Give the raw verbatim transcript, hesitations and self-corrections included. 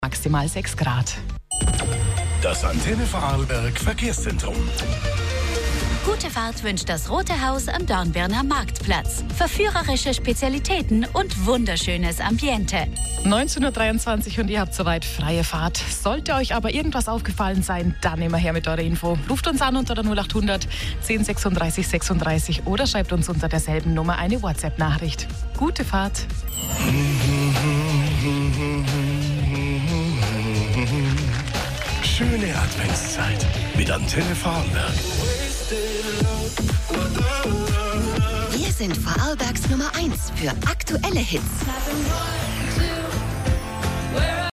Maximal sechs Grad. Das Antenne Vorarlberg Verkehrszentrum. Gute Fahrt wünscht das Rote Haus am Dornbirner Marktplatz. Verführerische Spezialitäten und wunderschönes Ambiente. neunzehn Uhr dreiundzwanzig und ihr habt soweit freie Fahrt. Sollte euch aber irgendwas aufgefallen sein, dann immer her mit eurer Info. Ruft uns an unter der null acht hundert zehn sechsunddreißig sechsunddreißig oder schreibt uns unter derselben Nummer eine WhatsApp-Nachricht. Gute Fahrt. Schöne Adventszeit mit Antenne Vorarlberg. Wir sind Vorarlbergs Nummer eins für aktuelle Hits.